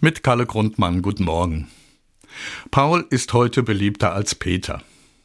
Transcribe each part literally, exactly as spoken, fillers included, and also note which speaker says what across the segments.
Speaker 1: Mit Kalle Grundmann, guten Morgen. Paul ist heute beliebter als Peter.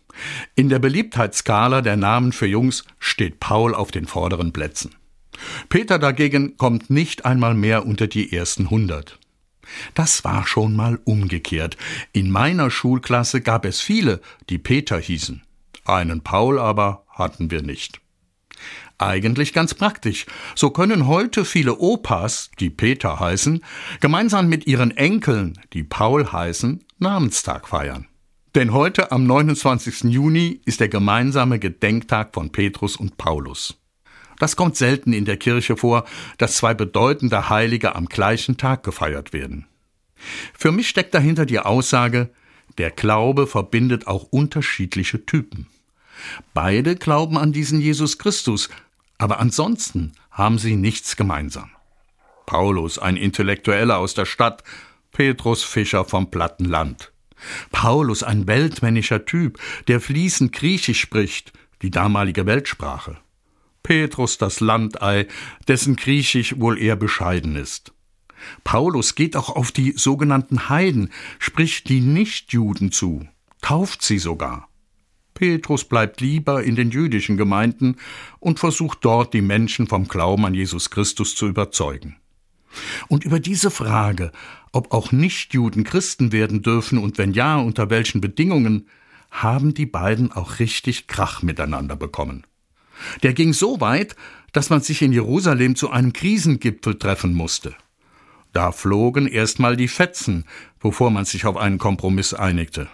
Speaker 1: In der Beliebtheitsskala der Namen für Jungs steht Paul auf den vorderen Plätzen. Peter dagegen kommt nicht einmal mehr unter die ersten hundert. Das war schon mal umgekehrt. In meiner Schulklasse gab es viele, die Peter hießen. Einen Paul aber hatten wir nicht. Eigentlich ganz praktisch. So können heute viele Opas, die Peter heißen, gemeinsam mit ihren Enkeln, die Paul heißen, Namenstag feiern. Denn heute am neunundzwanzigsten Juni ist der gemeinsame Gedenktag von Petrus und Paulus. Das kommt selten in der Kirche vor, dass zwei bedeutende Heilige am gleichen Tag gefeiert werden. Für mich steckt dahinter die Aussage, der Glaube verbindet auch unterschiedliche Typen. Beide glauben an diesen Jesus Christus, aber ansonsten haben sie nichts gemeinsam. Paulus, ein Intellektueller aus der Stadt, Petrus, Fischer vom platten Land. Paulus, ein weltmännischer Typ, der fließend Griechisch spricht, die damalige Weltsprache. Petrus, das Landei, dessen Griechisch wohl eher bescheiden ist. Paulus geht auch auf die sogenannten Heiden, spricht die Nichtjuden zu, tauft sie sogar. Petrus bleibt lieber in den jüdischen Gemeinden und versucht dort, die Menschen vom Glauben an Jesus Christus zu überzeugen. Und über diese Frage, ob auch Nichtjuden Christen werden dürfen und wenn ja, unter welchen Bedingungen, haben die beiden auch richtig Krach miteinander bekommen. Der ging so weit, dass man sich in Jerusalem zu einem Krisengipfel treffen musste. Da flogen erstmal die Fetzen, bevor man sich auf einen Kompromiss einigte.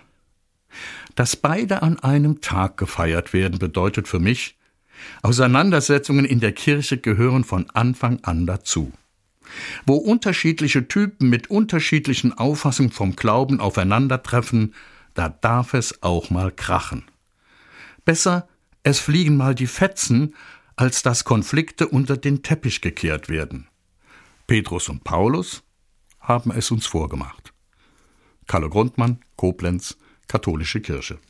Speaker 1: Dass beide an einem Tag gefeiert werden, bedeutet für mich, Auseinandersetzungen in der Kirche gehören von Anfang an dazu. Wo unterschiedliche Typen mit unterschiedlichen Auffassungen vom Glauben aufeinandertreffen, da darf es auch mal krachen. Besser, es fliegen mal die Fetzen, als dass Konflikte unter den Teppich gekehrt werden. Petrus und Paulus haben es uns vorgemacht. Kalle Grundmann, Koblenz, Katholische Kirche.